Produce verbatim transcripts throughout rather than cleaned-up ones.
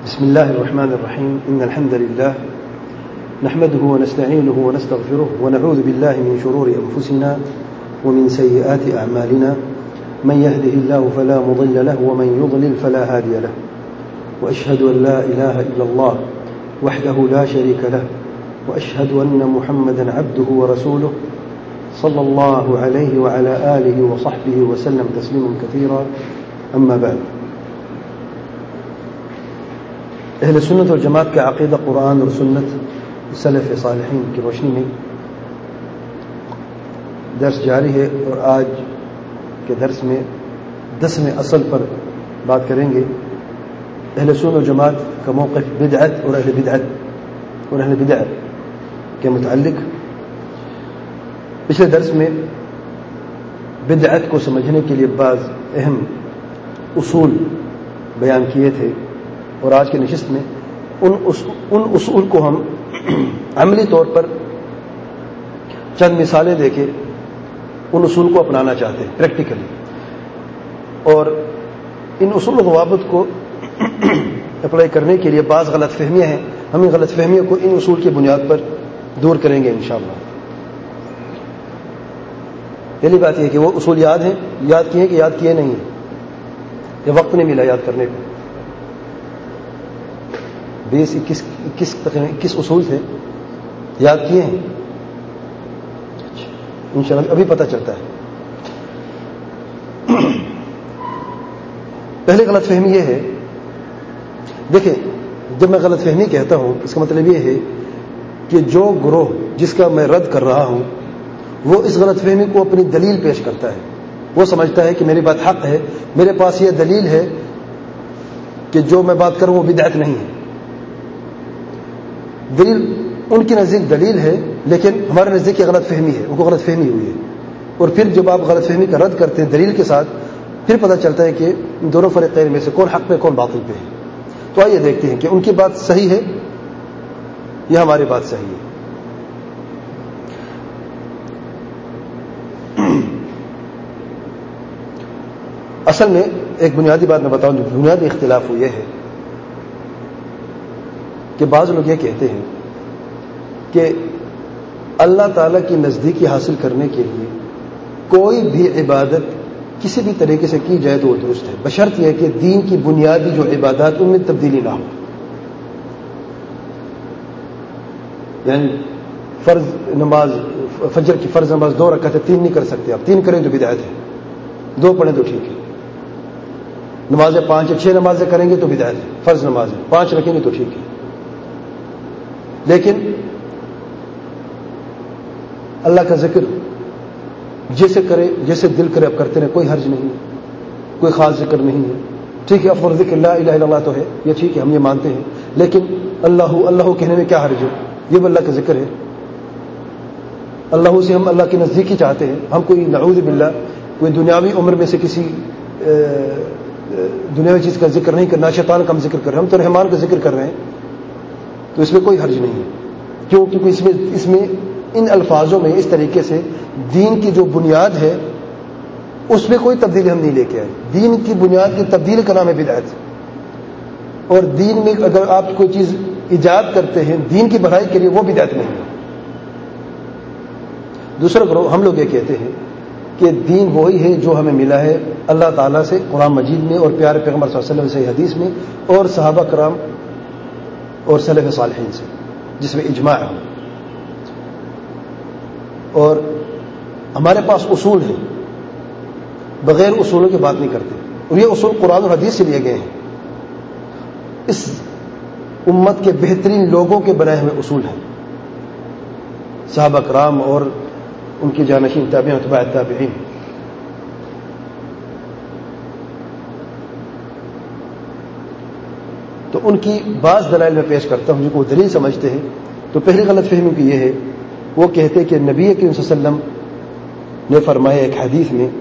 بسم الله الرحمن الرحيم. إن الحمد لله نحمده ونستعينه ونستغفره ونعوذ بالله من شرور أنفسنا ومن سيئات أعمالنا. من يهده الله فلا مضل له ومن يضلل فلا هادي له. وأشهد أن لا إله إلا الله وحده لا شريك له وأشهد أن محمدا عبده ورسوله صلى الله عليه وعلى آله وصحبه وسلم تسليما كثيرا. أما بعد، اہل سنت اور جماعت کا عقیدہ قرآن اور سنت سلف صالحین کی روشنی میں درس جاری ہے، اور آج کے درس میں دسویں اصل پر بات کریں گے. اہل سنت اور جماعت کا موقف بدعت اور اہل بدعت اور اہل بدعت کے متعلق. پچھلے درس میں بدعت کو سمجھنے کے لیے بعض اہم اصول بیان کیے تھے، اور آج کی نشست میں ان ان اصول کو ہم عملی طور پر چند مثالیں دے کے ان اصول کو اپنانا چاہتے ہیں پریکٹیکلی. اور ان اصول و ضوابط کو اپلائی کرنے کے لیے بعض غلط فہمیاں ہیں. ہم ان غلط فہمیوں کو ان اصول کی بنیاد پر دور کریں گے انشاءاللہ. پہلی بات یہ کہ وہ اصول یاد ہیں، یاد کیے کہ یاد کیے نہیں ہیں، یہ وقت نہیں ملا یاد کرنے کو. بیس اکیس اکیس اکیس اصول تھے، یاد کیے ہیں انشاءاللہ ابھی پتہ چلتا ہے. پہلے غلط فہمی یہ ہے، دیکھیں جب میں غلط فہمی کہتا ہوں اس کا مطلب یہ ہے کہ جو گروہ جس کا میں رد کر رہا ہوں وہ اس غلط فہمی کو اپنی دلیل پیش کرتا ہے. وہ سمجھتا ہے کہ میری بات حق ہے، میرے پاس یہ دلیل ہے کہ جو میں بات کروں وہ بدعت نہیں ہے. دلیل ان کی نزدیک دلیل ہے، لیکن ہمارے نزدیک یہ غلط فہمی ہے، ان کو غلط فہمی ہوئی ہے. اور پھر جب آپ غلط فہمی کا رد کرتے ہیں دلیل کے ساتھ، پھر پتہ چلتا ہے کہ دونوں فریقین میں سے کون حق پہ کون باطل پہ ہے. تو آئیے دیکھتے ہیں کہ ان کی بات صحیح ہے یا ہماری بات صحیح ہے. اصل میں ایک بنیادی بات میں بتاؤں، جو بنیادی اختلاف وہ یہ ہے کہ بعض لوگ یہ کہتے ہیں کہ اللہ تعالیٰ کی نزدیکی حاصل کرنے کے لیے کوئی بھی عبادت کسی بھی طریقے سے کی جائے تو وہ درست ہے، بشرط یہ کہ دین کی بنیادی جو عبادات ان میں تبدیلی نہ ہو. یعنی فرض نماز، فجر کی فرض نماز دو رکعت ہے، تین نہیں کر سکتے آپ، تین کریں تو بدعت ہے، دو پڑھیں تو ٹھیک ہے. نمازیں پانچ چھ نمازیں کریں گے تو بدعت ہے، فرض نمازیں پانچ رکھیں گے تو ٹھیک ہے. لیکن اللہ کا ذکر جیسے کرے جیسے دل کرے اب کرتے رہے، کوئی حرج نہیں ہے، کوئی خاص ذکر نہیں ہے. ٹھیک ہے افضل ذکر لا الہ الا اللہ تو ہے، یہ ٹھیک ہے ہم یہ مانتے ہیں، لیکن اللہ اللہ کہنے میں کیا حرج ہے؟ یہ بھی اللہ کا ذکر ہے. اللہ سے ہم اللہ کی نزدیکی چاہتے ہیں. ہم کوئی نعوذ باللہ کوئی دنیاوی عمر میں سے کسی دنیاوی چیز کا ذکر نہیں کرنا، شیطان کا ہم ذکر کر رہے ہیں، ہم تو رحمان کا ذکر کر رہے ہیں، تو اس میں کوئی حرج نہیں ہے. کیوں؟ کیونکہ اس میں اس میں ان الفاظوں میں اس طریقے سے دین کی جو بنیاد ہے اس میں کوئی تبدیلی ہم نہیں لے کے آئے. دین کی بنیاد کی تبدیلی کا نام ہے بدعت. اور دین میں اگر آپ کوئی چیز ایجاد کرتے ہیں دین کی بھلائی کے لیے وہ بدعت نہیں ہے. دوسرا گروہ ہم لوگ یہ کہتے ہیں کہ دین وہی ہے جو ہمیں ملا ہے اللہ تعالیٰ سے قرآن مجید میں اور پیارے پیغمبر صلی اللہ علیہ وسلم سے حدیث میں اور صحابہ کرام اور سلف صالحین سے، جس میں اجماع ہو. اور ہمارے پاس اصول ہیں، بغیر اصولوں کی بات نہیں کرتے. اور یہ اصول قرآن اور حدیث سے لیے گئے ہیں، اس امت کے بہترین لوگوں کے بنائے ہوئے اصول ہیں، صحابہ کرام اور ان کی جانشین تابعین و تبع تابعین. تو ان کی بعض دلائل میں پیش کرتا ہوں جن کو دلیل سمجھتے ہیں. تو پہلی غلط فہمی کی یہ ہے، وہ کہتے کہ نبی کریم صلی اللہ علیہ وسلم نے فرمایا ایک حدیث میں،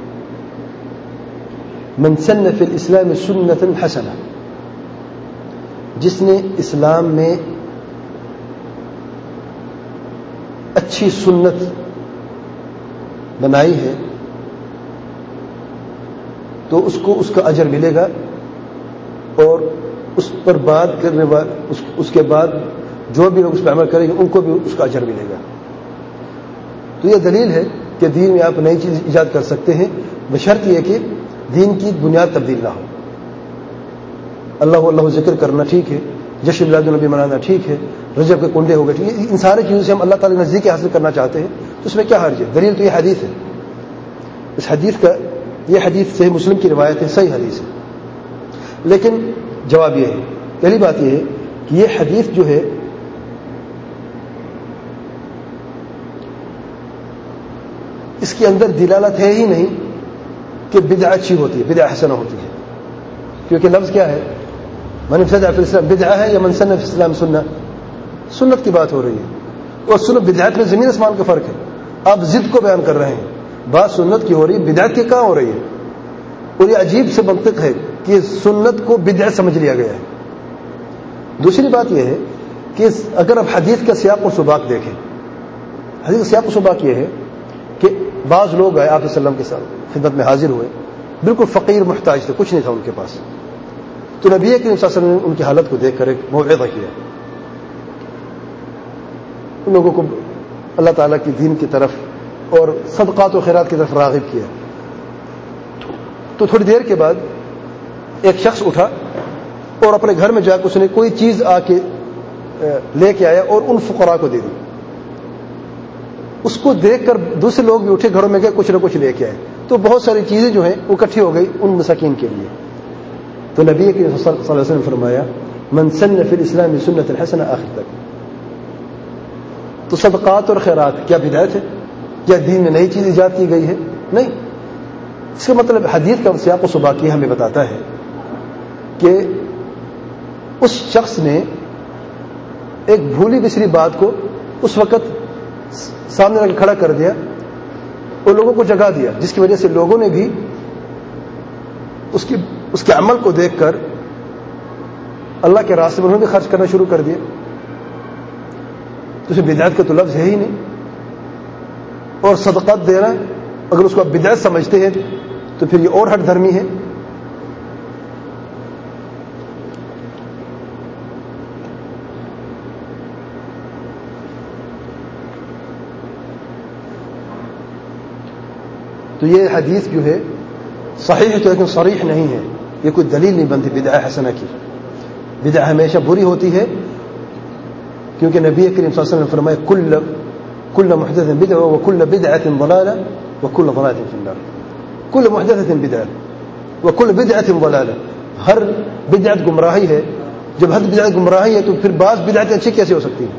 من سن فی الاسلام سنۃ حسنہ، جس نے اسلام میں اچھی سنت بنائی ہے تو اس کو اس کا اجر ملے گا، اور اس پر بات کرنے والے اس, اس کے بعد جو بھی لوگ اس پہ عمل کریں گے ان کو بھی اس کا اجر ملے گا. تو یہ دلیل ہے کہ دین میں آپ نئی چیز ایجاد کر سکتے ہیں بشرط یہ کہ دین کی بنیاد تبدیل نہ ہو. اللہ اللہ ذکر کرنا ٹھیک ہے, جشن میلاد النبی منانا ٹھیک ہے, رجب کے کنڈے ہو گئے ٹھیک ہے, ان ساری چیزوں سے ہم اللہ تعالی نزدیکی حاصل کرنا چاہتے ہیں تو اس میں کیا حرج ہے؟ دلیل تو یہ حدیث ہے. اس حدیث کا یہ حدیث صحیح مسلم کی روایت ہے, صحیح حدیث ہے. لیکن جواب یہ ہے, پہلی بات یہ ہے کہ یہ حدیث جو ہے اس کے اندر دلالت ہے ہی نہیں کہ بدعہ اچھی ہوتی ہے, بدعہ حسنہ ہوتی ہے. کیونکہ لفظ کیا ہے؟ من ابتدع فی الاسلام بدعہ ہے یا من سن فی الاسلام سنہ؟ سنت کی بات ہو رہی ہے. اور سنت بدعت میں زمین آسمان کا فرق ہے. آپ ضد کو بیان کر رہے ہیں, بات سنت کی ہو رہی ہے, بدعت کی کہاں ہو رہی ہے؟ اور یہ عجیب سے منطق ہے کہ سنت کو بدعت سمجھ لیا گیا ہے. دوسری بات یہ ہے کہ اگر آپ حدیث کا سیاق و سباق دیکھیں, حدیث کا سیاق و سباق یہ ہے کہ بعض لوگ آئے آپ صلی اللہ علیہ وسلم کے ساتھ خدمت میں حاضر ہوئے, بالکل فقیر محتاج تھے, کچھ نہیں تھا ان کے پاس. تو نبی کریم صلی اللہ علیہ وسلم نے ان کی حالت کو دیکھ کر ایک موعظہ کیا, ان لوگوں کو اللہ تعالیٰ کی دین کی طرف اور صدقات و خیرات کی طرف راغب کیا. تو تھوڑی دیر کے بعد ایک شخص اٹھا اور اپنے گھر میں جا کے اس نے کوئی چیز آ کے لے کے آیا اور ان فقراء کو دے دی. اس کو دیکھ کر دوسرے لوگ بھی اٹھے, گھروں میں گئے, کچھ نہ کچھ لے کے آئے. تو بہت ساری چیزیں جو ہیں وہ اکٹھی ہو گئی ان مساکین کے لیے. تو نبی کریم صلی اللہ علیہ وسلم نے فرمایا من سن فی الاسلام سنت الحسنہ آخر تک. تو صدقات اور خیرات کیا بدعت ہے؟ کیا دین میں نئی چیز ایجاد کی گئی ہے؟ نہیں. اس کا مطلب حدیث کا سیاق و سباق ہمیں بتاتا ہے کہ اس شخص نے ایک بھولی بسری بات کو اس وقت سامنے رکھ کھڑا کر دیا اور لوگوں کو جگا دیا, جس کی وجہ سے لوگوں نے بھی اس کی اس کے عمل کو دیکھ کر اللہ کے راستے میں انہوں نے بھی خرچ کرنا شروع کر دیا. تو اسے بدعت کا تو لفظ ہے ہی نہیں. اور صدقات دینا اگر اس کو آپ بدعت سمجھتے ہیں تو پھر یہ اور ہٹ دھرمی ہے. تو یہ حدیث جو ہے صحیح ہے تو لیکن صریح نہیں ہے, یہ کوئی دلیل نہیں بنتی بدعہ حسنہ کی. بدعہ ہمیشہ بری ہوتی ہے کیونکہ نبی کریم صلی اللہ علیہ وسلم نے فرمایا کل کل محدث بدعہ وکل بدعۃ ضلالہ وکل ضلالۃ فی النار. کل محدث بدعہ وکل بدعۃ ضلالہ, ہر بدعت گمراہی ہے. جب ہر بدعت گمراہی ہے تو پھر بعض بدعتیں اچھی کیسے ہو سکتی ہیں؟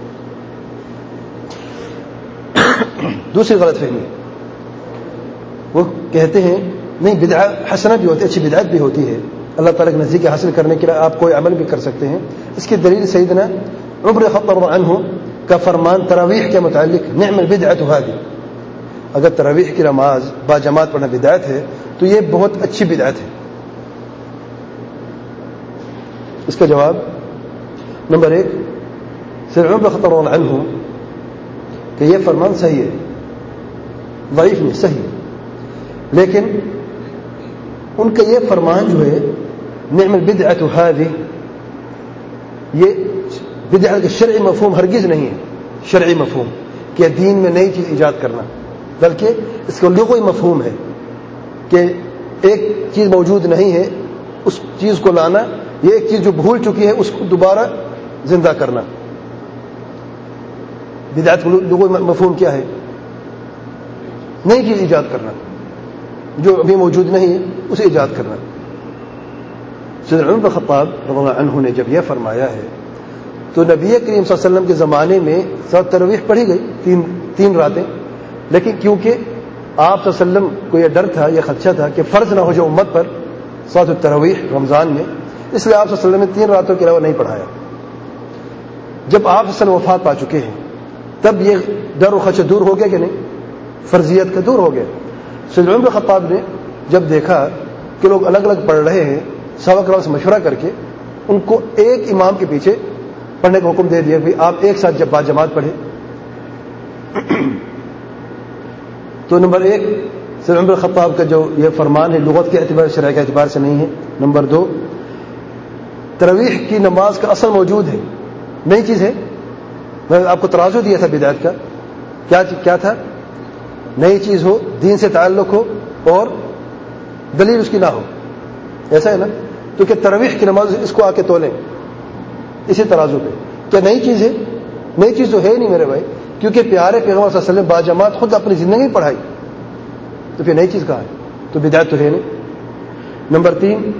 دوسری غلط فہمی, وہ کہتے ہیں نہیں بدعہ حسنہ بھی ہوتی ہے, اچھی بدعت بھی ہوتی ہے, اللہ تعالیٰ کے نزدیک حاصل کرنے کے لیے آپ کوئی عمل بھی کر سکتے ہیں. اس کی دلیل سیدنا عمر خطاب رضی اللہ عنہ کا فرمان تراویح کے متعلق نعم البدعۃ هذه, اگر تراویح کی نماز با جماعت پڑھنا بدعت ہے تو یہ بہت اچھی بدعت ہے. اس کا جواب نمبر ایک, سیدنا عمر خطاب رضی اللہ عنہ کہ یہ فرمان صحیح ہے, ضعیف نہیں, صحیح ہے. لیکن ان کا یہ فرمان جو ہے نعم البدعۃ هذه, یہ بدعت کا شرعی مفہوم ہرگز نہیں ہے. شرعی مفہوم کہ دین میں نئی چیز ایجاد کرنا, بلکہ اس کا لغوی مفہوم ہے کہ ایک چیز موجود نہیں ہے اس چیز کو لانا, یہ ایک چیز جو بھول چکی ہے اس کو دوبارہ زندہ کرنا. بدعت کا لغوی مفہوم کیا ہے؟ نئی چیز ایجاد کرنا, جو ابھی موجود نہیں ہے اسے ایجاد کرنا. سیدنا عمر بن خطاب رضی اللہ عنہ نے جب یہ فرمایا ہے تو نبی کریم صلی اللہ علیہ وسلم کے زمانے میں سب تراویح پڑھی گئی تین تین راتیں, لیکن کیونکہ آپ صلی اللہ علیہ وسلم کو یہ ڈر تھا, یہ خدشہ تھا کہ فرض نہ ہو جائے امت پر صلاۃ التراویح رمضان میں, اس لیے آپ صلی اللہ علیہ وسلم نے تین راتوں کے علاوہ نہیں پڑھایا. جب آپ صلی اللہ علیہ وسلم وفات پا چکے ہیں تب یہ ڈر و خدشہ دور ہو گیا کہ نہیں؟ فرضیت کا دور ہو گیا. سیدنا عمر بن خطاب نے جب دیکھا کہ لوگ الگ الگ پڑھ رہے ہیں, صحابہ کرام سے مشورہ کر کے ان کو ایک امام کے پیچھے پڑھنے کا حکم دے دیا کہ آپ ایک ساتھ جب با جماعت پڑھیں. تو نمبر ایک سیدنا عمر بن خطاب کا جو یہ فرمان ہے لغت کے اعتبار سے, شرع کے اعتبار سے نہیں ہے. نمبر دو تراویح کی نماز کا اصل موجود ہے، نئی چیز ہے. میں نے آپ کو ترازو دیا تھا بدعت کا، کیا کیا تھا؟ نئی چیز ہو، دین سے تعلق ہو اور دلیل اس کی نہ ہو. ایسا ہے نا؟ تو کہ تراویح کی نماز اس کو آ کے تولیں اسی ترازو پہ. کیا نئی چیز ہے؟ نئی چیز تو ہے نہیں میرے بھائی، کیونکہ پیارے پیغمبر صلی اللہ علیہ وسلم باجماعت خود اپنی زندگی میں پڑھائی، تو پھر نئی چیز کہاں ہے؟ تو بدعت تو ہے نہیں. نمبر تین،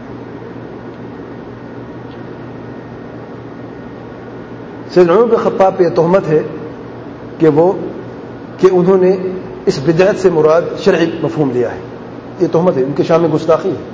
سیدنا عمر بن خطاب پہ یہ تہمت ہے کہ وہ کہ انہوں نے اس بدعت سے مراد شرعی مفہوم لیا ہے. یہ تہمت ہے، ان کے شان میں گستاخی ہے.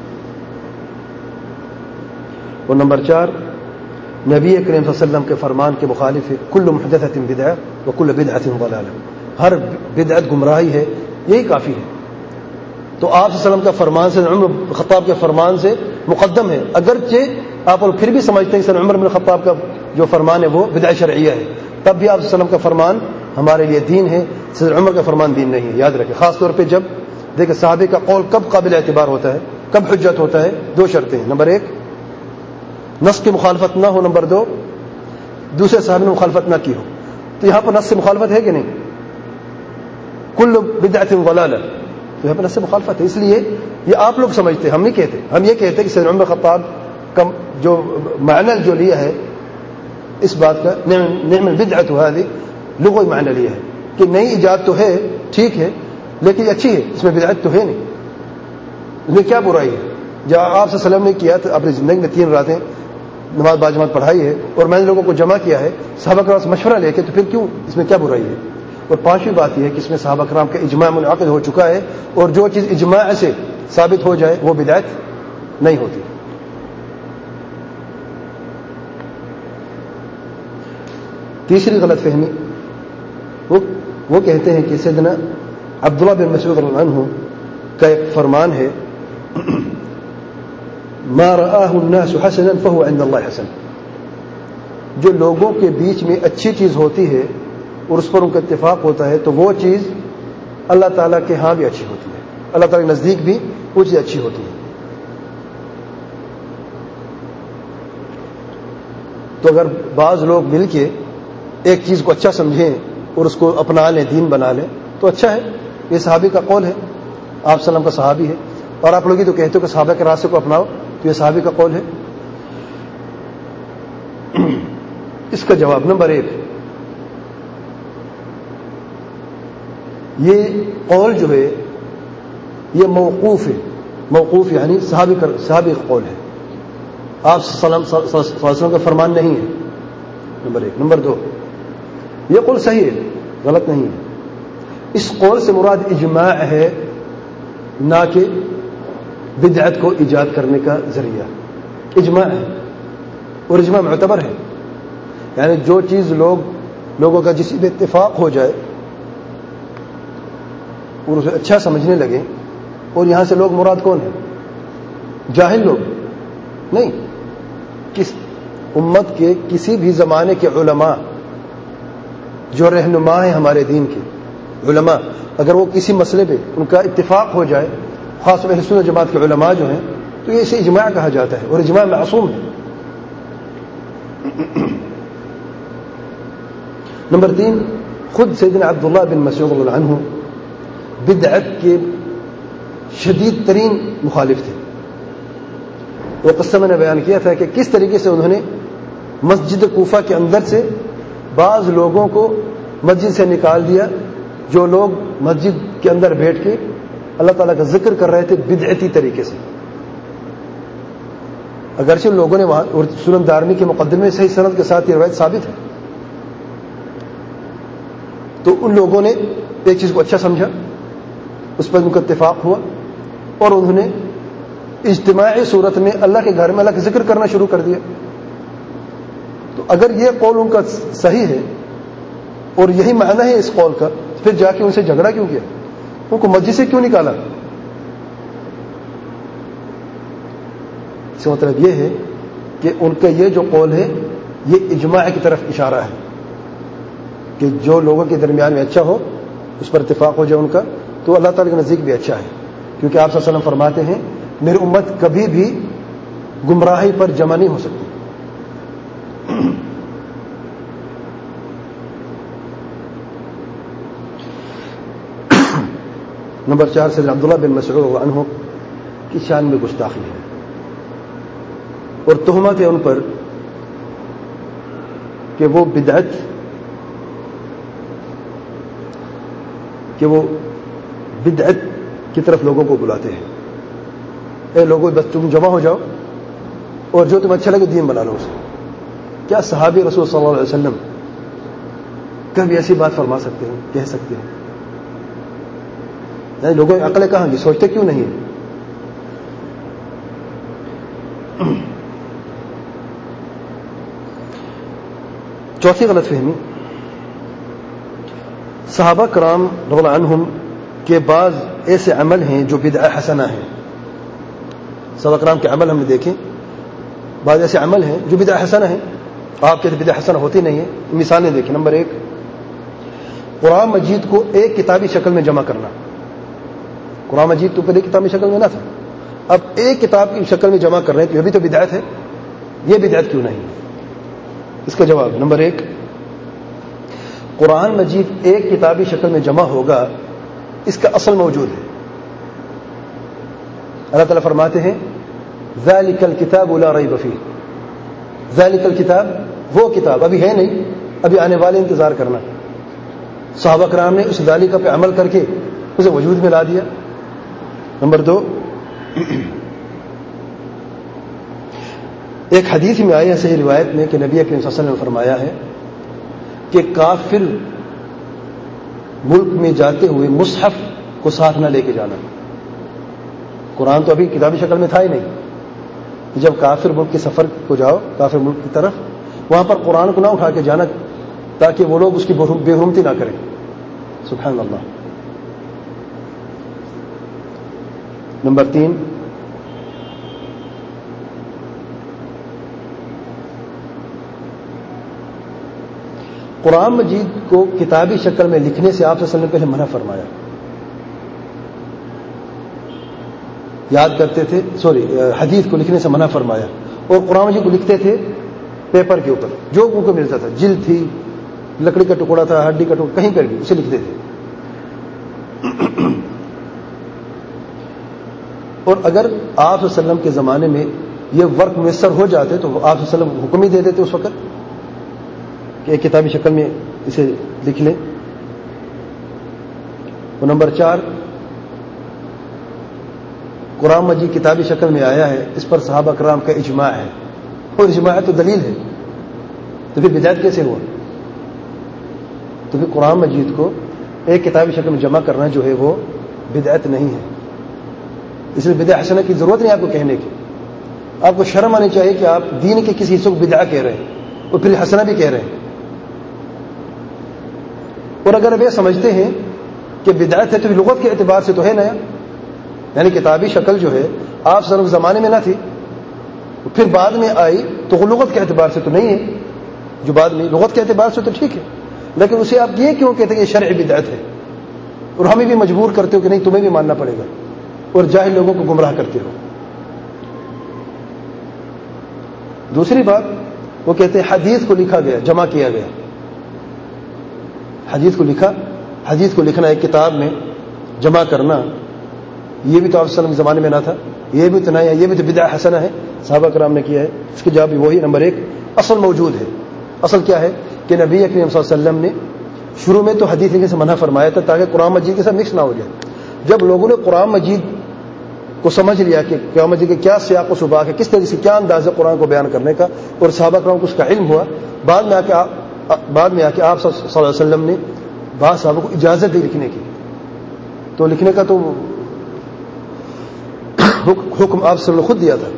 اور نمبر چار، نبی کریم صلی اللہ علیہ وسلم کے فرمان کے مخالف ہے، کل محدثۃ بدعہ وکل بدعۃ ضلالہ. ہر بدعت گمراہی ہے، یہی کافی ہے. تو آپ صلی اللہ علیہ وسلم کا فرمان سے عمر بن خطاب کے فرمان سے مقدم ہے، اگرچہ آپ پھر بھی سمجھتے ہیں کہ عمر بن خطاب کا جو فرمان ہے وہ بدعہ شرعیہ ہے، تب بھی آپ صلی اللہ علیہ وسلم کا فرمان ہمارے لیے دین ہے، سیدنا عمر کا فرمان دین نہیں ہے. یاد رکھیں، خاص طور پہ جب دیکھیں صحابے کا قول کب قابل اعتبار ہوتا ہے، کب حجت ہوتا ہے. دو شرطیں ہیں، نمبر ایک نص کی مخالفت نہ ہو، نمبر دو دوسرے صحابی نے مخالفت نہ کی ہو. تو یہاں پر نص سے مخالفت ہے کہ نہیں؟ کل بدعۃ ضلالہ، تو یہاں پر نص سے مخالفت ہے. اس لیے یہ آپ لوگ سمجھتے ہیں، ہم نہیں کہتے. ہم یہ کہتے ہیں کہ سیدنا عمر خطاب کا جو معنی جو لیا ہے اس بات کا، نعم البدعۃ هذه، لغوی معنی لیا ہے کہ نئی ایجاد تو ہے، ٹھیک ہے، لیکن یہ اچھی ہے، اس میں بدعت تو ہے نہیں. اس میں کیا برائی ہے؟ جب آپ صلی اللہ علیہ وسلم نے کیا تو اپنی زندگی میں تین راتیں نماز باجماعت پڑھائی ہے اور میں نے لوگوں کو جمع کیا ہے صحابہ کرام سے مشورہ لے کے، تو پھر کیوں اس میں کیا برائی ہے؟ اور پانچویں بات یہ ہے کہ اس میں صحابہ کرام کا اجماع منعقد ہو چکا ہے، اور جو چیز اجماع سے ثابت ہو جائے وہ بدعت نہیں ہوتی. تیسری غلط فہمی، وہ وہ کہتے ہیں کہ سیدنا عبداللہ بن مسعود رضی اللہ عنہ کا ایک فرمان ہے، ما رآہ الناس حسنا فهو عند اللہ حسن. جو لوگوں کے بیچ میں اچھی چیز ہوتی ہے اور اس پر ان کا اتفاق ہوتا ہے، تو وہ چیز اللہ تعالیٰ کے ہاں بھی اچھی ہوتی ہے، اللہ تعالیٰ کے نزدیک بھی وہ چیز اچھی ہوتی ہے. تو اگر بعض لوگ مل کے ایک چیز کو اچھا سمجھیں اور اس کو اپنا لیں، دین بنا لیں، تو اچھا ہے. یہ صحابی کا قول ہے، آپ صلی اللہ علیہ وسلم کا صحابی ہے، اور آپ لوگ ہی تو کہتے ہو کہ صحابہ کے راستے کو اپناؤ، تو یہ صحابی کا قول ہے. اس کا جواب نمبر ایک، یہ قول جو ہے یہ موقوف ہے. موقوف یعنی صحابی کا صحابی کا قول ہے، آپ صلی اللہ علیہ وسلم کا فرمان نہیں ہے. نمبر ایک. نمبر دو، یہ قول صحیح ہے، غلط نہیں ہے. اس قول سے مراد اجماع ہے، نہ کہ بدعت کو ایجاد کرنے کا ذریعہ. اجماع ہے اور اجماع معتبر ہے، یعنی جو چیز لوگ لوگوں کا جس پہ اتفاق ہو جائے اور اسے اچھا سمجھنے لگے. اور یہاں سے لوگ مراد کون ہیں؟ جاہل لوگ نہیں، کس امت کے کسی بھی زمانے کے علماء جو رہنما ہیں ہمارے دین کے علماء، اگر وہ کسی مسئلے پہ ان کا اتفاق ہو جائے، خاص طور پر اہل سنت جماعت کے علماء جو ہیں، تو یہ اسے اجماع کہا جاتا ہے، اور اجماع معصوم ہے. نمبر تین، خود سیدنا عبداللہ بن مسعود رضی اللہ عنہ بدعت کے شدید ترین مخالف تھے. وہ قصہ میں نے بیان کیا تھا کہ کس طریقے سے انہوں نے مسجد کوفہ کے اندر سے بعض لوگوں کو مسجد سے نکال دیا، جو لوگ مسجد کے اندر بیٹھ کے اللہ تعالیٰ کا ذکر کر رہے تھے بدعتی طریقے سے. اگرچہ ان لوگوں نے وہاں، اور سنن دارمی کے مقدمے میں صحیح سند کے ساتھ یہ روایت ثابت ہے، تو ان لوگوں نے ایک چیز کو اچھا سمجھا، اس پر ان کا اتفاق ہوا، اور انہوں نے اجتماعی صورت میں اللہ کے گھر میں اللہ کا ذکر کرنا شروع کر دیا. تو اگر یہ قول ان کا صحیح ہے اور یہی معنی ہے اس قول کا، پھر جا کے ان سے جھگڑا کیوں کیا؟ ان کو مسجد سے کیوں نکالا؟ اس کا مطلب یہ ہے کہ ان کا یہ جو قول ہے یہ اجماع کی طرف اشارہ ہے کہ جو لوگوں کے درمیان میں اچھا ہو، اس پر اتفاق ہو جائے ان کا، تو اللہ تعالیٰ کے نزدیک بھی اچھا ہے. کیونکہ آپ صلی اللہ علیہ وسلم فرماتے ہیں میری امت کبھی بھی گمراہی پر جمع نہیں ہو سکتی. نمبر چار سے عبداللہ بن مسعود عنہ کی شان میں گستاخی ہے اور تہمت ہے ان پر کہ وہ بدعت کہ وہ بدعت کی طرف لوگوں کو بلاتے ہیں. اے لوگوں بس تم جمع ہو جاؤ اور جو تمہیں اچھا لگے دین بنا لو اسے. کیا صحابی رسول صلی اللہ علیہ وسلم کبھی ایسی بات فرما سکتے ہیں, کہہ سکتے ہیں؟ یعنی لوگوں کی عقلیں کہاں گی, سوچتے کیوں نہیں ہیں؟ چوتھی غلط فہمی, صحابہ کرام رضی اللہ عنہم کے بعض ایسے عمل ہیں جو بدعہ حسنہ ہیں. صحابہ کرام کے عمل ہم نے دیکھے, بعض ایسے عمل ہیں جو بدعہ حسنہ ہیں. آپ کہتے بدعہ حسنہ ہوتی نہیں ہے. مثالیں دیکھیں. نمبر ایک, قرآن مجید کو ایک کتابی شکل میں جمع کرنا. قرآن مجید تو پہلے کتابی شکل میں نہ تھا, اب ایک کتاب کی شکل میں جمع کر رہے ہیں تو یہ بھی تو بدعت ہے. یہ بدعت کیوں نہیں؟ اس کا جواب نمبر ایک, قرآن مجید ایک کتابی شکل میں جمع ہوگا اس کا اصل موجود ہے. اللہ تعالیٰ فرماتے ہیں ذالک الکتاب لا ریب فیہ. ذالک الکتاب, وہ کتاب ابھی ہے نہیں, ابھی آنے والے انتظار کرنا. صحابہ کرام نے اس ذالک پہ عمل کر کے اسے وجود میں لا دیا. نمبر دو, ایک حدیث میں آئی ہے صحیح روایت میں کہ نبی اکرم صلی اللہ علیہ وسلم نے فرمایا ہے کہ کافر ملک میں جاتے ہوئے مصحف کو ساتھ نہ لے کے جانا. قرآن تو ابھی کتابی شکل میں تھا ہی نہیں. جب کافر ملک کے سفر کو جاؤ, کافر ملک کی طرف, وہاں پر قرآن کو نہ اٹھا کے جانا تاکہ وہ لوگ اس کی بے حرمتی نہ کریں. سبحان اللہ. نمبر تین, قرآن مجید کو کتابی شکل میں لکھنے سے آپ صلی اللہ علیہ وسلم نے پہلے منع فرمایا. یاد کرتے تھے, سوری حدیث کو لکھنے سے منع فرمایا, اور قرآن مجید کو لکھتے تھے پیپر کے اوپر, جو ان کو ملتا تھا, جلد تھی, لکڑی کا ٹکڑا تھا, ہڈی کا ٹکڑا, کہیں پر بھی اسے لکھتے تھے. اور اگر آپ صلی اللہ علیہ وسلم کے زمانے میں یہ ورک میسر ہو جاتے تو آپ صلی اللہ علیہ وسلم حکم ہی دے دیتے اس وقت کہ ایک کتابی شکل میں اسے لکھ لیں. اور نمبر چار, قرآن مجید کتابی شکل میں آیا ہے, اس پر صحابہ کرام کا اجماع ہے, اور اجماع تو دلیل ہے, تو پھر بدعت کیسے ہوا؟ تو پھر قرآن مجید کو ایک کتابی شکل میں جمع کرنا جو ہے وہ بدعت نہیں ہے. اس لیے بدعہ حسنہ کی ضرورت نہیں آپ کو کہنے کی. آپ کو شرم آنی چاہیے کہ آپ دین کے کسی حصے کو بدعہ کہہ رہے ہیں اور پھر حسنہ بھی کہہ رہے ہیں. اور اگر اب یہ سمجھتے ہیں کہ بدعت ہے تو لغت کے اعتبار سے تو ہے نیا, یعنی کتابی شکل جو ہے آپ صرف زمانے میں نہ تھی, پھر بعد میں آئی, تو وہ لغت کے اعتبار سے تو نہیں ہے. جو بعد میں لغت کے اعتبار سے تو ٹھیک ہے, لیکن اسے آپ یہ کیوں کہتے ہیں کہ شرعی بدعت ہے, اور ہمیں بھی مجبور کرتے ہو کہ نہیں تمہیں بھی ماننا پڑے گا, اور جاہل لوگوں کو گمراہ کرتے ہو. دوسری بات, وہ کہتے ہیں حدیث کو لکھا گیا, جمع کیا گیا. حدیث کو لکھا, حدیث کو لکھنا ایک کتاب میں جمع کرنا, یہ بھی تو آپ صلی اللہ علیہ وسلم کے زمانے میں نہ تھا, یہ بھی تو نہ, یہ بھی تو بدعہ حسنہ ہے, صحابہ کرام نے کیا ہے. اس کی جواب بھی وہی, نمبر ایک, اصل موجود ہے. اصل کیا ہے کہ نبی اکرم صلی اللہ علیہ وسلم نے شروع میں تو حدیث لکھنے سے منع فرمایا تھا تاکہ قرآن مجید کے ساتھ مکس نہ ہو جائے. جب لوگوں نے قرآن مجید کو سمجھ لیا کہ قرآن مجید کے کیا سیاق و سباق ہے, کس طرح سے کیا انداز ہے قرآن کو بیان کرنے کا, اور صحابہ کرام کو اس کا علم ہوا, بعد میں آ کے بعد میں آ کے آپ صلی اللہ علیہ وسلم نے بعض صحابہ کو اجازت دی لکھنے کی, تو لکھنے کا تو حکم آپ صلی اللہ علیہ وسلم نے خود دیا تھا.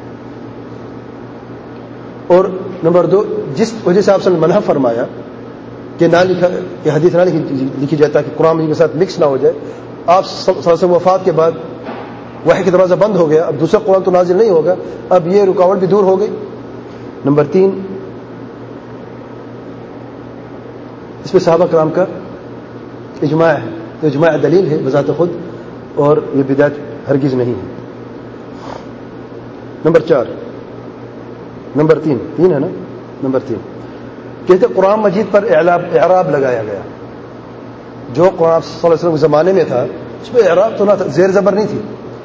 اور نمبر دو, جس وجہ سے آپ صلی اللہ علیہ وسلم نے منع فرمایا کہ نہ لکھا, کہ حدیث نہ لکھی جاتا کہ قرآن مجید کے ساتھ مکس نہ ہو جائے. آپ صلی اللہ علیہ وسلم وفات کے بعد وحی کا دروازہ بند ہو گیا, اب دوسرا قرآن تو نازل نہیں ہوگا, اب یہ رکاوٹ بھی دور ہو گئی. نمبر تین, اس پہ صحابہ کرام کا اجماع ہے, تو اجماع دلیل ہے بذات خود, اور یہ بدعت ہرگز نہیں ہے. نمبر چار, نمبر تین تین ہے نا نمبر تین کہتے قرآن مجید پر اعراب لگایا گیا. جو قرآن صلی اللہ علیہ وسلم کے زمانے میں تھا اس پہ اعراب تو نہ تھا, زیر زبر نہیں تھی.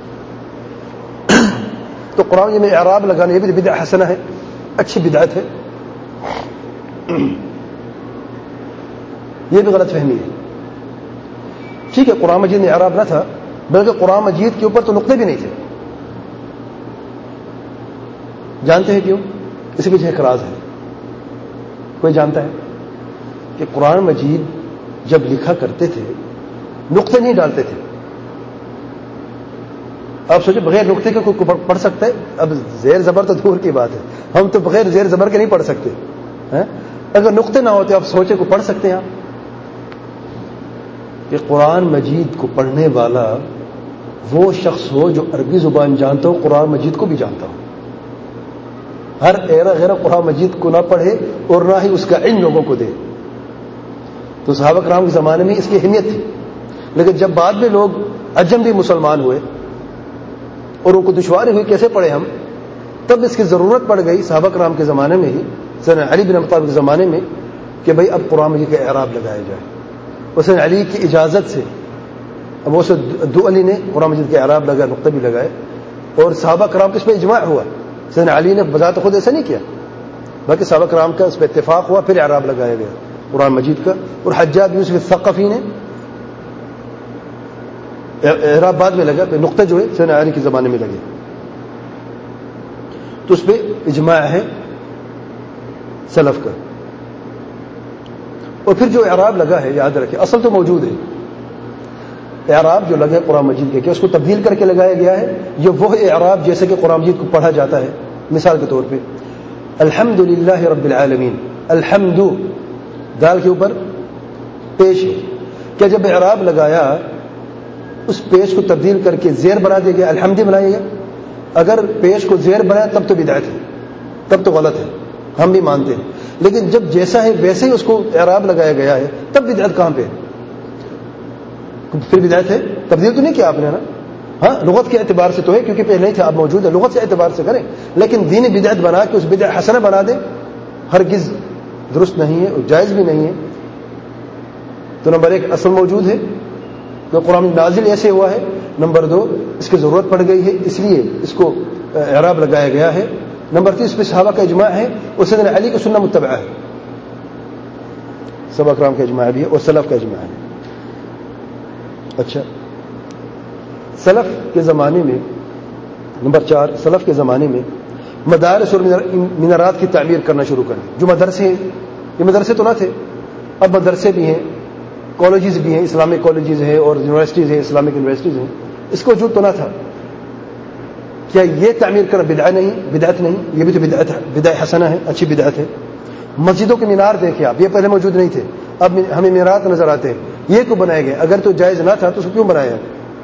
تو قرآن میں اعراب لگانا یہ بھی بدعت حسنہ ہے, اچھی بدعت ہے. یہ بھی غلط فہمی ہے. ٹھیک ہے قرآن مجید میں اعراب نہ تھا, بلکہ قرآن مجید کے اوپر تو نقطے بھی نہیں تھے. جانتے ہیں کیوں؟ اس کے پیچھے ایک راز ہے. کوئی جانتا ہے کہ قرآن مجید جب لکھا کرتے تھے نقطے نہیں ڈالتے تھے. آپ سوچیں بغیر نقطے کے کوئی پڑھ سکتا ہے؟ اب زیر زبر تو دور کی بات ہے, ہم تو بغیر زیر زبر کے نہیں پڑھ سکتے. اگر نقطے نہ ہوتے آپ سوچیں کو پڑھ سکتے ہیں آپ؟ کہ قرآن مجید کو پڑھنے والا وہ شخص ہو جو عربی زبان جانتا ہو, قرآن مجید کو بھی جانتا ہو. ہر ایرا غیرہ قرآن مجید کو نہ پڑھے اور نہ ہی اس کا علم لوگوں کو دے. تو صحابہ کرام کے زمانے میں اس کی اہمیت تھی. لیکن جب بعد میں لوگ عجم بھی مسلمان ہوئے اور ان کو دشواری ہوئی کیسے پڑھے ہم, تب اس کی ضرورت پڑ گئی صحابہ کرام کے زمانے میں ہی, سیدنا علی بن ابی طالب کے زمانے میں, کہ بھئی اب قرآن مجید کا اعراب لگایا جائے. اور سیدنا علی کی اجازت سے اب وہ دو علی نے قرآن مجید کا اعراب لگایا, نقطہ بھی لگائے, اور صحابہ کرام کے اس پہ اجماع ہوا. سیدنا علی نے بذات خود ایسا نہیں کیا, بلکہ صحابہ کرام کا اس پہ اتفاق ہوا, پھر اعراب لگایا گیا قرآن مجید کا. اور حجاج یوسف الثقفی نے اعراب بعد میں لگا, پھر نقطہ جو ہے سیدنا علی کے زمانے میں لگے. تو اس پہ اجماع ہے سلف کا. اور پھر جو اعراب لگا ہے یاد رکھیں اصل تو موجود ہے. اعراب جو لگا ہے قرآن مجید کے, کیا اس کو تبدیل کر کے لگایا گیا ہے؟ یہ وہ اعراب جیسے کہ قرآن مجید کو پڑھا جاتا ہے. مثال کے طور پہ الحمد للہ رب العالمین, الحمد دال کے اوپر پیش ہے. کیا جب اعراب لگایا اس پیش کو تبدیل کر کے زیر بنا دیا گیا, الحمد بنایا گیا؟ اگر پیش کو زیر بنایا تب تو بدعت ہے, تب تو غلط ہے, ہم بھی مانتے ہیں. لیکن جب جیسا ہے ویسے ہی اس کو اعراب لگایا گیا ہے تب بدعت کہاں پہ؟ پھر بدعت ہے, تبدیل تو نہیں کیا آپ نے نا. ہاں لغت کے اعتبار سے تو ہے کیونکہ پہلے نہیں تھا, اب موجود ہے, لغت کے اعتبار سے کریں. لیکن دین بدعت بنا کے اس بدعت حسنہ بنا دیں, ہرگز درست نہیں ہے اور جائز بھی نہیں ہے. تو نمبر ایک اصل موجود ہے تو قرآن نازل ایسے ہوا ہے. نمبر دو اس کی ضرورت پڑ گئی ہے اس لیے اس کو اعراب لگایا گیا ہے. نمبر تین اس پہ صحابہ کا اجماع ہے اور سیدنا علی کی سنہ متبعہ ہے. صحابہ کرام کا اجماع بھی ہے اور سلف کا اجماع ہے. اچھا سلف کے زمانے میں نمبر چار سلف کے زمانے میں مدارس اور مینارات کی تعمیر کرنا شروع کر دی. جو مدرسے ہیں یہ مدرسے تو نہ تھے, اب مدرسے بھی ہیں, کالجز بھی ہیں, اسلامک کالجز ہیں اور یونیورسٹیز ہیں, اسلامک یونیورسٹیز ہیں. اس کو وجود تو نہ تھا. کیا یہ تعمیر کرنا بدعت نہیں؟ بدعت نہیں, یہ بھی تو بدعت ہے, بدعت حسنہ ہے, اچھی بدعت ہے. مسجدوں کے مینار دیکھیں آپ, یہ پہلے موجود نہیں تھے, اب ہمیں مینارات نظر آتے ہیں. یہ کو بنائے گئے, اگر تو جائز نہ تھا تو اس کو کیوں بنایا؟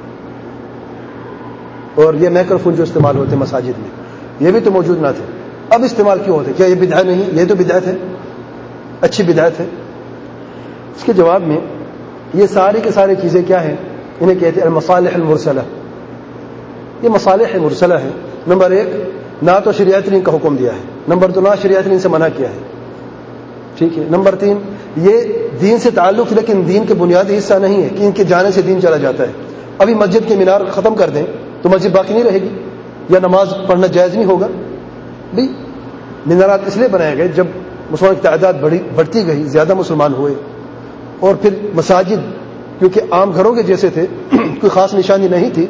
اور یہ مائکرو فون جو استعمال ہوتے ہیں مساجد میں, یہ بھی تو موجود نہ تھے, اب استعمال کیوں ہوتے؟ کیا یہ بدعت نہیں؟ یہ تو بدعت ہے, اچھی بدعت ہے. اس کے جواب میں یہ ساری کے ساری چیزیں کیا ہیں؟ انہیں کہتے ہیں المصالح المرسلہ. یہ مصالح مرسلہ ہے. نمبر ایک نہ تو شریعت نے ان کا حکم دیا ہے, نمبر دو نہ شریعت نے ان سے منع کیا ہے. ٹھیک ہے. نمبر تین یہ دین سے تعلق لیکن دین کے بنیادی حصہ نہیں ہے کہ ان کے جانے سے دین چلا جاتا ہے. ابھی مسجد کے مینار ختم کر دیں تو مسجد باقی نہیں رہے گی, یا نماز پڑھنا جائز نہیں ہوگا. بھی مینارات اس لیے بنائے گئے جب مسلمان کی تعداد بڑی بڑھتی گئی, زیادہ مسلمان ہوئے, اور پھر مساجد کیونکہ عام گھروں کے جیسے تھے, کوئی خاص نشانی نہیں تھی,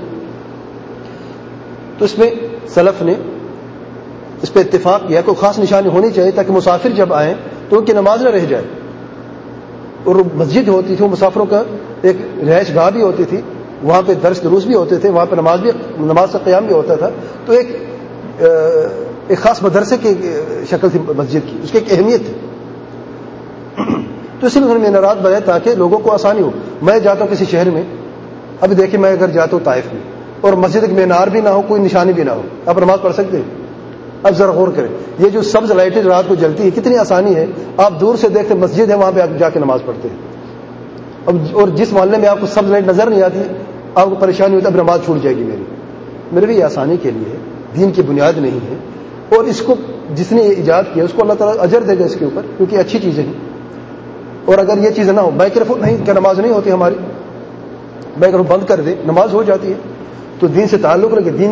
تو اس میں سلف نے اس پہ اتفاق کیا کوئی خاص نشانی ہونی چاہیے تاکہ مسافر جب آئیں تو ان کی نماز نہ رہ جائے. اور مسجد ہوتی تھی وہ مسافروں کا ایک رہائش گاہ بھی ہوتی تھی, وہاں پہ درس دروس بھی ہوتے تھے, وہاں پہ نماز بھی نماز کا قیام بھی ہوتا تھا. تو ایک ایک خاص مدرسے کی شکل تھی مسجد کی, اس کی ایک اہمیت تھی. تو اسی لیے انہوں نے مینارات بنائے تاکہ لوگوں کو آسانی ہو. میں جاتا ہوں کسی شہر میں, ابھی دیکھیں میں اگر جاتا ہوں طائف میں اور مسجد کے مینار بھی نہ ہو, کوئی نشانی بھی نہ ہو, آپ نماز پڑھ سکتے ہیں؟ اب ذرا غور کریں, یہ جو سبز لائٹیں رات کو جلتی ہیں کتنی آسانی ہے. آپ دور سے دیکھتے مسجد ہے, وہاں پہ آپ جا کے نماز پڑھتے ہیں. اب اور جس محلے میں آپ کو سبز لائٹ نظر نہیں آتی, آپ کو پریشانی ہوتی ہے اب نماز چھوٹ جائے گی میری. میرے بھی یہ آسانی کے لیے ہے, دین کی بنیاد نہیں ہے. اور اس کو جس نے یہ ایجاد کیا اس کو اللہ تعالیٰ اجر دے گا اس کے اوپر، کیونکہ اچھی چیزیں ہیں. اور اگر یہ چیزیں نہ ہو، مائکروفون نہیں کیا نماز نہیں ہوتی ہماری، مائکروفون بند کر دے نماز ہو جاتی ہے. تو دین سے تعلق رکھے، دین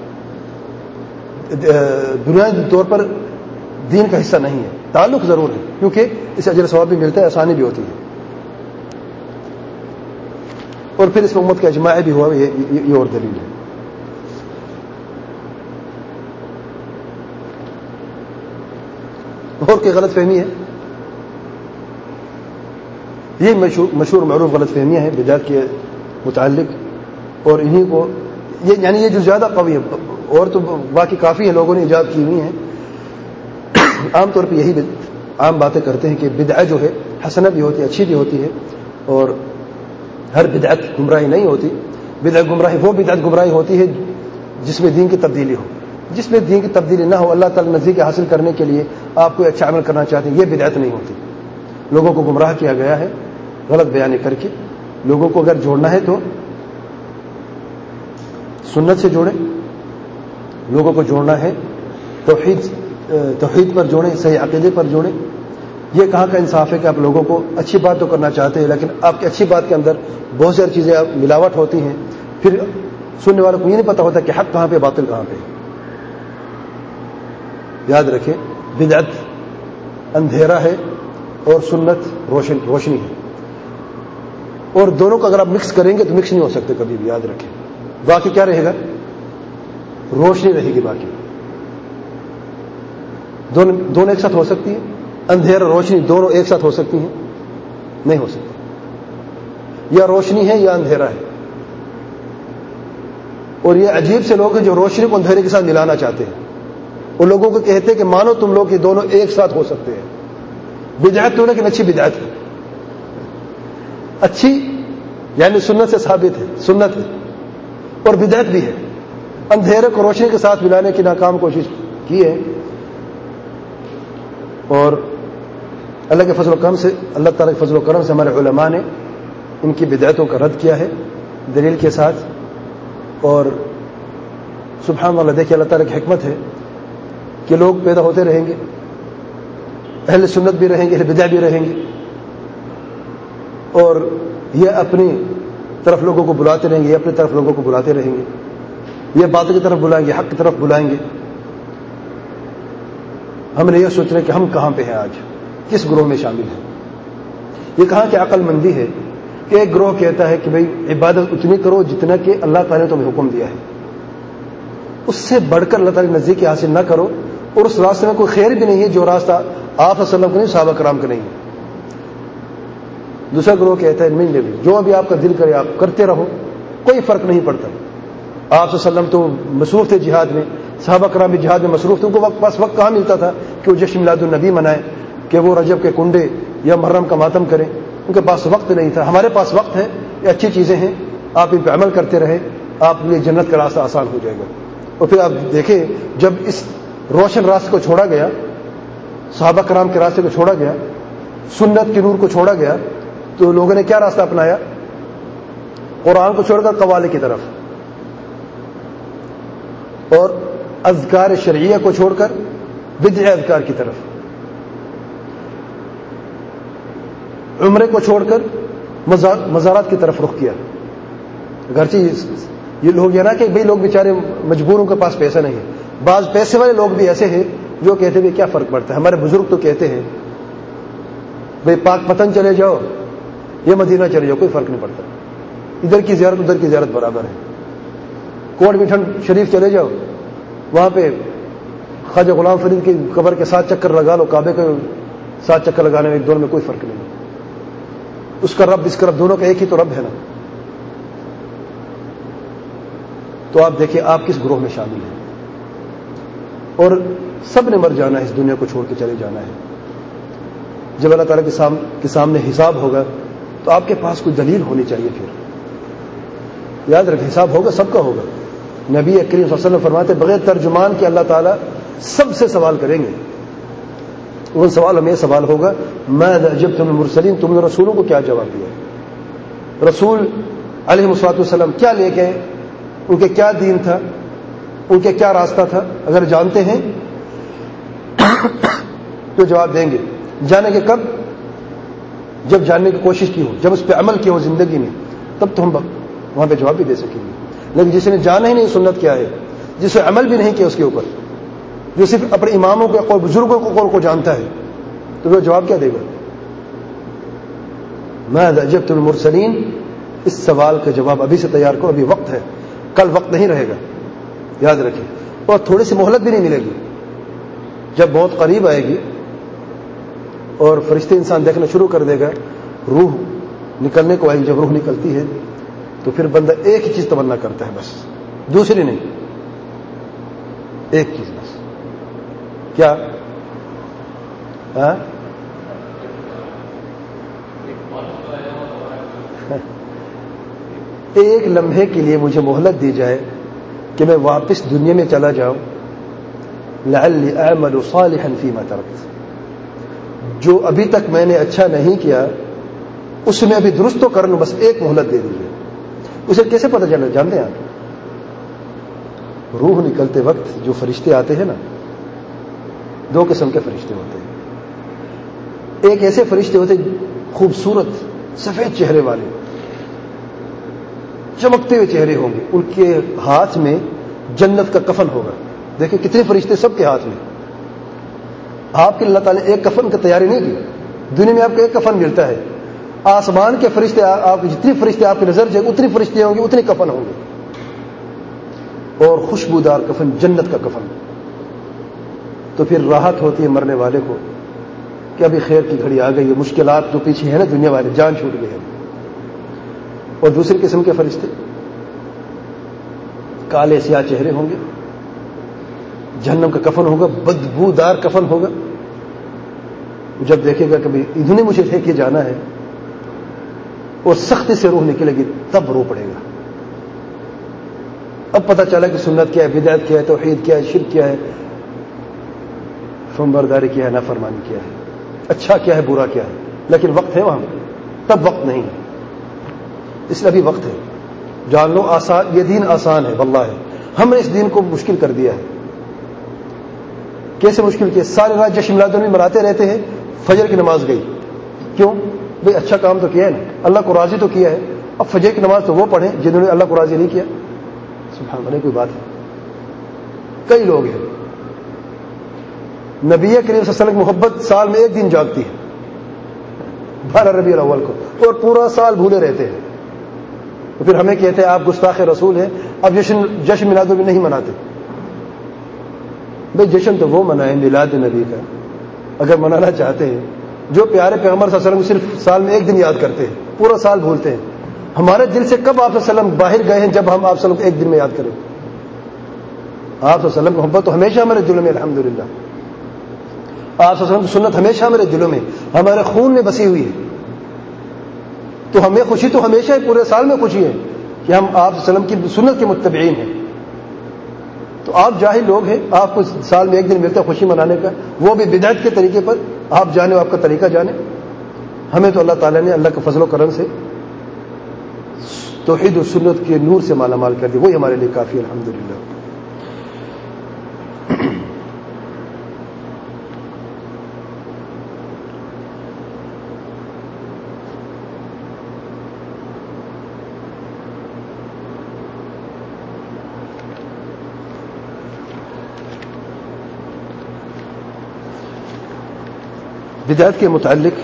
بنیادی طور پر دین کا حصہ نہیں ہے، تعلق ضرور ہے، کیونکہ اس اجر ثواب بھی ملتا ہے، آسانی بھی ہوتی ہے. اور پھر اس میں امت کا اجماع بھی ہوا، یہ, یہ اور دلیل ہے. اور کوئی غلط فہمی ہے؟ یہ مشہور مشہور معروف غلط فہمیاں ہیں بدعت کے متعلق، اور انہی کو یہ یعنی یہ جو زیادہ قوی ہے، اور تو باقی کافی ہیں لوگوں نے ایجاد کی ہوئی ہیں. عام طور پہ یہی عام باتیں کرتے ہیں کہ بدعت جو ہے حسنہ بھی ہوتی ہے، اچھی بھی ہوتی ہے، اور ہر بدعت گمراہی نہیں ہوتی. بدعت گمراہی وہ بدعت گمراہی ہوتی ہے جس میں دین کی تبدیلی ہو. جس میں دین کی تبدیلی نہ ہو، اللہ تعالی نزدیکی حاصل کرنے کے لیے آپ کوئی اچھا عمل کرنا چاہتے ہیں، یہ بدعت نہیں ہوتی. لوگوں کو گمراہ کیا گیا ہے غلط بیان کر کے. لوگوں کو اگر جوڑنا ہے تو سنت سے جوڑیں، لوگوں کو جوڑنا ہے توحید توحید پر جوڑیں، صحیح عقیدے پر جوڑیں. یہ کہاں کا انصاف ہے کہ آپ لوگوں کو اچھی بات تو کرنا چاہتے ہیں، لیکن آپ کی اچھی بات کے اندر بہت ساری چیزیں ملاوٹ ہوتی ہیں، پھر سننے والوں کو یہ نہیں پتا ہوتا کہ حق کہاں پہ باطل کہاں پہ. یاد رکھیں بدعت اندھیرا ہے اور سنت روشن روشنی ہے، اور دونوں کو اگر آپ مکس کریں گے تو مکس نہیں ہو سکتے کبھی بھی. یاد رکھیں باقی کیا رہے گا؟ روشنی رہے گی. باقی دونوں دونوں ایک ساتھ ہو سکتی ہیں؟ اندھیرا روشنی دونوں ایک ساتھ ہو سکتی ہیں؟ نہیں ہو سکتی. یا روشنی ہے یا اندھیرا ہے. اور یہ عجیب سے لوگ ہیں جو روشنی کو اندھیرے کے ساتھ ملانا چاہتے ہیں. وہ لوگوں کو کہتے ہیں کہ مانو تم لوگ یہ دونوں ایک ساتھ ہو سکتے ہیں. بدعت تو لیکن اچھی بدعت ہے، اچھی یعنی سنت سے ثابت ہے، سنت ہے، اور بدعت بھی ہے. اندھیرے کو روشنی کے ساتھ ملانے کی ناکام کوشش کی ہے. اور اللہ کے فضل و کرم سے اللہ تعالیٰ کے فضل و کرم سے ہمارے علماء نے ان کی بدعتوں کا رد کیا ہے دلیل کے ساتھ. اور سبحان اللہ، دیکھیے اللہ تعالیٰ کی حکمت ہے کہ لوگ پیدا ہوتے رہیں گے، اہل سنت بھی رہیں گے، اہل بدعت بھی رہیں گے، اور یہ اپنی طرف لوگوں کو بلاتے رہیں گے، یہ اپنی طرف لوگوں کو بلاتے رہیں گے، یہ باتوں کی طرف بلائیں گے، حق کی طرف بلائیں گے. ہم نے یہ سوچ رہے کہ ہم کہاں پہ ہیں، آج کس گروہ میں شامل ہیں. یہ کہاں کی عقل مندی ہے کہ ایک گروہ کہتا ہے کہ بھئی عبادت اتنی کرو جتنا کہ اللہ تعالیٰ نے تمہیں حکم دیا ہے، اس سے بڑھ کر اللہ تعالیٰ کی نزدیکی حاصل نہ کرو، اور اس راستے میں کوئی خیر بھی نہیں ہے جو راستہ آپ صلی اللہ علیہ وسلم کا نہیں، صحابہ کرام کا نہیں ہے. دوسرا گروہ کہتا ہے نہیں نہیں جو ابھی آپ کا دل کرے آپ کرتے رہو، کوئی فرق نہیں پڑتا. آپ صلی اللہ علیہ وسلم تو مصروف تھے جہاد میں، صحابہ کرام بھی جہاد میں مصروف تھے، ان کو وقت پاس وقت کہاں ملتا تھا کہ وہ جشن میلاد النبی منائیں، کہ وہ رجب کے کنڈے یا محرم کا ماتم کریں. ان کے پاس وقت نہیں تھا. ہمارے پاس وقت ہے، یہ اچھی چیزیں ہیں، آپ ان پہ عمل کرتے رہے، آپ کے لیے جنت کا راستہ آسان ہو جائے گا. اور پھر آپ دیکھیں جب اس روشن راستے کو چھوڑا گیا، صحابہ کرام کے راستے کو چھوڑا گیا، سنت کے نور کو چھوڑا گیا، تو لوگوں نے کیا راستہ اپنایا؟ قرآن کو چھوڑ کر قوالے کی طرف، اور اذکار شرعیہ کو چھوڑ کر بدع اذکار کی طرف، عمرے کو چھوڑ کر مزارات کی طرف رخ کیا. اگرچہ یہ لوگ یہ نا کہ بھئی لوگ بیچارے مجبوروں کے پاس پیسہ نہیں ہے. بعض پیسے والے لوگ بھی ایسے ہیں جو کہتے ہیں کیا فرق پڑتا ہے. ہمارے بزرگ تو کہتے ہیں بھئی پاک پتن چلے جاؤ یہ مدینہ چلے جاؤ، کوئی فرق نہیں پڑتا، ادھر کی زیارت ادھر کی زیارت برابر ہے. کوٹ میٹھن شریف چلے جاؤ، وہاں پہ خواجہ غلام فرید کی قبر کے ساتھ چکر لگا لو، کعبے کے ساتھ چکر لگانے میں ایک دونوں میں کوئی فرق نہیں. اس کا رب اس کا رب دونوں کا ایک ہی تو رب ہے نا. تو آپ دیکھیں آپ کس گروہ میں شامل ہیں. اور سب نے مر جانا ہے، اس دنیا کو چھوڑ کے چلے جانا ہے. جب اللہ تعالیٰ کے سامنے حساب ہوگا تو آپ کے پاس کوئی دلیل ہونی چاہیے. پھر یاد رکھیں حساب ہوگا، سب کا ہوگا. نبی کریم صلی اللہ علیہ وسلم فرماتے بغیر ترجمان کے اللہ تعالیٰ سب سے سوال کریں گے. ان سوال میں یہ سوال ہوگا ماذا اجبتم المرسلین، تم نے رسولوں کو کیا جواب دیا؟ رسول علیہ الصلوۃ والسلام کیا لے کے، ان کے کیا دین تھا، ان کے کیا راستہ تھا؟ اگر جانتے ہیں جو جواب دیں گے. جانیں گے کب؟ جب جاننے کی کوشش کی ہو, جب اس پہ عمل کیا ہو زندگی میں, تب تو ہم وہاں پہ جواب بھی دے سکیں گے. لیکن جس نے جانا ہی نہیں سنت کیا ہے, جس نے عمل بھی نہیں کیا اس کے اوپر, جو صرف اپنے اماموں کے قول, بزرگوں کے قول کو جانتا ہے, تو وہ جواب کیا دے گا؟ ماذا اجبت المرسلین, اس سوال کا جواب ابھی سے تیار کرو, ابھی وقت ہے, کل وقت نہیں رہے گا, یاد رکھیں. اور تھوڑی سی مہلت بھی نہیں ملے گی. جب بہت قریب آئے گی اور فرشتے انسان دیکھنا شروع کر دے گا, روح نکلنے کو آئے گی, جب روح نکلتی ہے تو پھر بندہ ایک ہی چیز تمنا کرتا ہے, بس دوسری نہیں, ایک چیز بس. کیا؟ ہاں ایک لمحے کے لیے مجھے مہلت دی جائے کہ میں واپس دنیا میں چلا جاؤں, لعلی اعمل صالحا فیما ترکت, جو ابھی تک میں نے اچھا نہیں کیا اس میں ابھی درست تو کر لوں, بس ایک مہلت دے دیجیے. اسے کیسے پتہ چلا جانتے ہیں آپ؟ روح نکلتے وقت جو فرشتے آتے ہیں نا, دو قسم کے فرشتے ہوتے ہیں. ایک ایسے فرشتے ہوتے خوبصورت سفید چہرے والے, چمکتے ہوئے چہرے ہوں گے, ان کے ہاتھ میں جنت کا کفن ہوگا. دیکھیں کتنے فرشتے, سب کے ہاتھ میں. آپ کے اللہ تعالیٰ نے ایک کفن کی تیاری نہیں کی. دنیا میں آپ کو ایک کفن ملتا ہے, آسمان کے فرشتے, آپ جتنی فرشتے آپ کی نظر جائے اتنی فرشتے ہوں گے, اتنے کفن ہوں گے, اور خوشبودار کفن, جنت کا کفن. تو پھر راحت ہوتی ہے مرنے والے کو کہ ابھی خیر کی گھڑی آ گئی ہے, مشکلات جو پیچھے ہے نا دنیا والے, جان چھوٹ گئی ہے. اور دوسری قسم کے فرشتے کالے سیاہ چہرے ہوں گے, جہنم کا کفن ہوگا, بدبودار کفن ہوگا. جب دیکھے گا کہ بھائی انہوں نے مجھے لے کے جانا ہے, اور سختی سے روح نکلے گی, تب رو پڑے گا. اب پتہ چلا کہ سنت کیا ہے, بدعت کیا ہے, توحید کیا ہے, شرک کیا ہے, فرمانبرداری کیا ہے, نافرمانی کیا ہے, اچھا کیا ہے, برا کیا ہے. لیکن وقت ہے وہاں, تب وقت نہیں ہے. اس لیے ابھی وقت ہے. جان لو آسان, یہ دین آسان ہے واللہ ہے. ہم نے اس دین کو مشکل کر دیا ہے. کیسے مشکل کیا؟ سارے رات جشن میلاد النبی مناتے رہتے ہیں, فجر کی نماز گئی. کیوں بھئی؟ اچھا کام تو کیا ہے نا, اللہ کو راضی تو کیا ہے. اب فجر کی نماز تو وہ پڑھیں جنہوں نے اللہ کو راضی نہیں کیا. سبحان اللہ, کوئی بات ہے. کئی لوگ ہیں, نبی کریم صلی اللہ علیہ وسلم کی محبت سال میں ایک دن جاگتی ہے, بارہ ربیع الاول کو, اور پورا سال بھولے رہتے ہیں. تو پھر ہمیں کہتے ہیں آپ گستاخ رسول ہیں, اب جشن جشن میلاد النبی نہیں مناتے. بھئی جشن تو وہ منائیں میلاد نبی کا, اگر منانا چاہتے ہیں. جو پیارے پیغمبر صلی اللہ علیہ وسلم صرف سال میں ایک دن یاد کرتے ہیں, پورا سال بھولتے ہیں. ہمارے دل سے کب آپ صلی اللہ علیہ وسلم باہر گئے ہیں جب ہم آپ صلی اللہ علیہ وسلم کو ایک دن میں یاد کریں؟ آپ صلی اللہ علیہ وسلم کی محبت تو ہمیشہ ہمارے دلوں میں, الحمدللہ. آپ صلی اللہ علیہ وسلم کی سنت ہمیشہ ہمارے دلوں میں, ہمارے خون میں بسی ہوئی ہے. تو ہمیں خوشی تو ہمیشہ ہی, پورے سال میں خوشی ہے کہ ہم آپ صلی اللہ علیہ وسلم کی سنت کے متبعین ہیں. تو آپ جاہل لوگ ہیں, آپ کو سال میں ایک دن ملتا ہے خوشی منانے کا, وہ بھی بدعت کے طریقے پر. آپ جانے, آپ کا طریقہ جانے. ہمیں تو اللہ تعالیٰ نے اللہ کے فضل و کرم سے توحید و سنت کے نور سے مالا مال کر دی, وہی ہمارے لیے کافی, الحمدللہ. بدعت کے متعلق,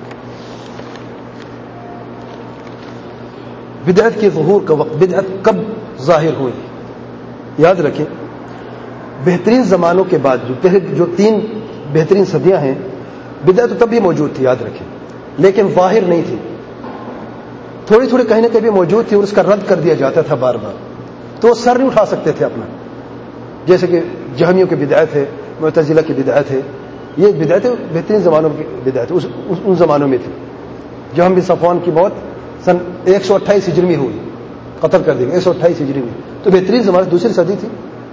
بدعت کے ظہور کا وقت, بدعت کب ظاہر ہوئی؟ یاد رکھیں, بہترین زمانوں کے بعد جو پہلے جو تین بہترین صدیاں ہیں, بدعت تو تب بھی موجود تھی, یاد رکھیں, لیکن ظاہر نہیں تھی. تھوڑی تھوڑی کہیں نہ کہیں موجود تھی, اور اس کا رد کر دیا جاتا تھا بار بار, تو وہ سر نہیں اٹھا سکتے تھے اپنا. جیسے کہ جہمیوں کی بدعت ہے, معتزلہ کی بدعت ہے. یہ بدعت بہترین زمانوں کی بدعت اس, ان زمانوں میں تھی. جہم بن صفوان کی موت سن ایک سو اٹھائیس ہجری میں ہوئی, قتل کر دی گئی ایک سو اٹھائیس ہجری میں. تو بہترین زمانہ دوسری صدی تھی.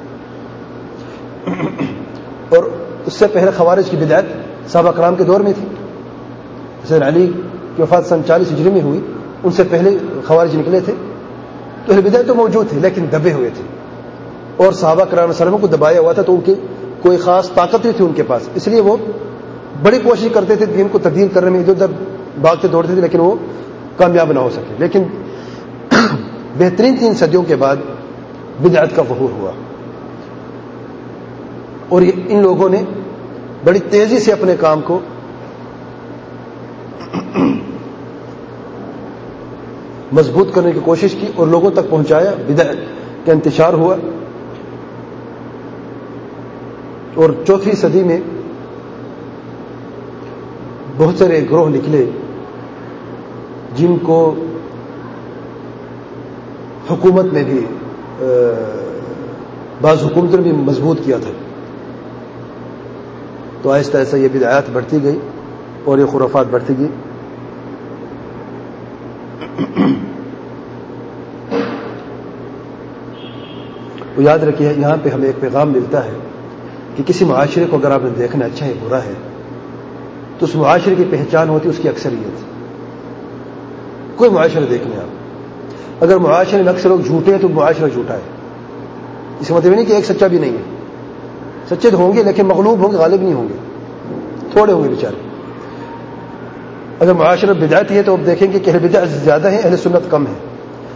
اور اس سے پہلے خوارج کی بدعت صحابہ کرام کے دور میں تھی. حسین علی کی وفات سن چالیس ہجری میں ہوئی, ان سے پہلے خوارج نکلے تھے. تو بدعت تو موجود تھے لیکن دبے ہوئے تھے, اور صحابہ کرام صلی اللہ علیہ وسلم کو دبایا ہوا تھا, تو ان کی کوئی خاص طاقت نہیں تھی ان کے پاس, اس لیے وہ بڑی کوشش کرتے تھے دین کو تبدیل کرنے میں، ادھر ادھر بھاگتے دوڑتے تھے، لیکن وہ کامیاب نہ ہو سکے. لیکن بہترین تین صدیوں کے بعد بدعت کا ظہور ہوا، اور ان لوگوں نے بڑی تیزی سے اپنے کام کو مضبوط کرنے کی کوشش کی اور لوگوں تک پہنچایا. بدعت کا انتشار ہوا، اور چوتھویں صدی میں بہت سارے گروہ نکلے جن کو حکومت نے بھی بعض حکومتوں نے بھی مضبوط کیا تھا. تو آہستہ آہستہ یہ بدعات بڑھتی گئی اور یہ خرافات بڑھتی گئی. تو یاد رکھیے یہاں پہ ہمیں ایک پیغام ملتا ہے کہ کسی معاشرے کو اگر آپ نے دیکھنا اچھا ہے برا ہے تو اس معاشرے کی پہچان ہوتی ہے اس کی اکثریت. کوئی معاشرہ دیکھ لیں آپ، اگر معاشرے میں اکثر لوگ جھوٹے ہیں تو معاشرہ جھوٹا ہے. اس کا مطلب نہیں کہ ایک سچا بھی نہیں ہے، سچے تو ہوں گے لیکن مغلوب ہوں گے، غالب نہیں ہوں گے، تھوڑے ہوں گے بیچارے. اگر معاشرہ بدعتی ہے تو آپ دیکھیں گے کہ اہل بدعت زیادہ ہیں، اہل سنت کم ہیں.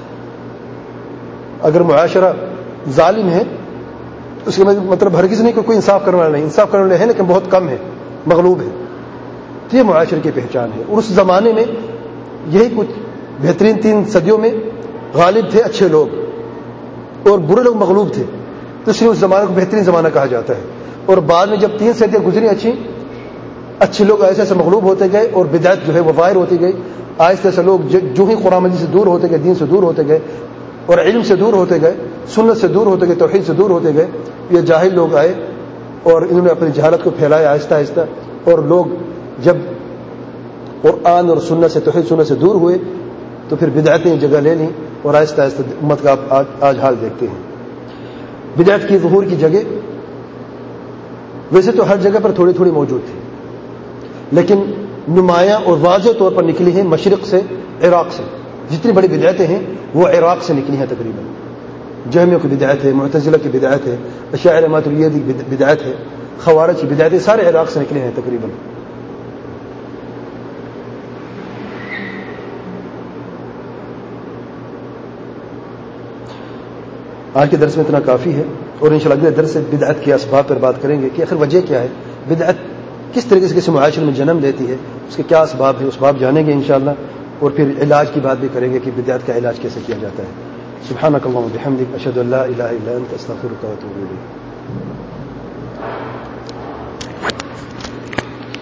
اگر معاشرہ ظالم ہے اس کا مطلب ہرگز نہیں کہ کوئی انصاف کرنے والا نہیں، انصاف کرنے والے ہیں لیکن بہت کم ہے، مغلوب ہے. تو یہ معاشرے کی پہچان ہے. اور اس زمانے میں یہی کچھ بہترین تین صدیوں میں غالب تھے اچھے لوگ اور برے لوگ مغلوب تھے، تو اس لیے اس زمانے کو بہترین زمانہ کہا جاتا ہے. اور بعد میں جب تین صدیاں گزری اچھی، اچھے لوگ ایسے ایسے مغلوب ہوتے گئے اور بدعت جو ہے وہ ظاہر ہوتی گئی. آہستہ آہستہ لوگ جو ہی قرآن مجید سے دور ہوتے گئے، دین سے دور ہوتے گئے اور علم سے دور ہوتے گئے، سنت سے دور ہوتے گئے، توحید سے دور ہوتے گئے. یہ جاہل لوگ آئے اور انہوں نے اپنی جہالت کو پھیلایا آہستہ آہستہ، اور لوگ جب قرآن اور سنت سے توحید سنت سے دور ہوئے تو پھر بدعتیں جگہ لے لیں اور آہستہ آہستہ امت کا آپ آج حال دیکھتے ہیں. بدعت کی ظہور کی جگہ ویسے تو ہر جگہ پر تھوڑی تھوڑی موجود تھی، لیکن نمایاں اور واضح طور پر نکلی ہیں مشرق سے، عراق سے. جتنی بڑی بدعتیں ہیں وہ عراق سے نکلی ہیں تقریباً. جہمیوں کی بدعت ہے، معتزلہ کی بدعت ہے، اشاعرہ ماتریدیہ کی بدعت ہے، خوارج کی بدعت ہے، سارے عراق سے نکلے ہیں تقریباً. آج کے درس میں اتنا کافی ہے، اور انشاءاللہ اگلے درس سے بدعت کے اسباب پر بات کریں گے کہ آخر وجہ کیا ہے، بدعت کس طریقے سے کسی معاشرے میں جنم لیتی ہے، اس کے کیا اسباب ہیں، اس باب جانیں گے انشاءاللہ. اور پھر علاج کی بات بھی کریں گے کہ بدعت کا علاج کیسے کیا جاتا ہے. سبحانک اللہم و بحمدک، اشہد ان لا الہ الا انت، استغفرک و اتوب الیک.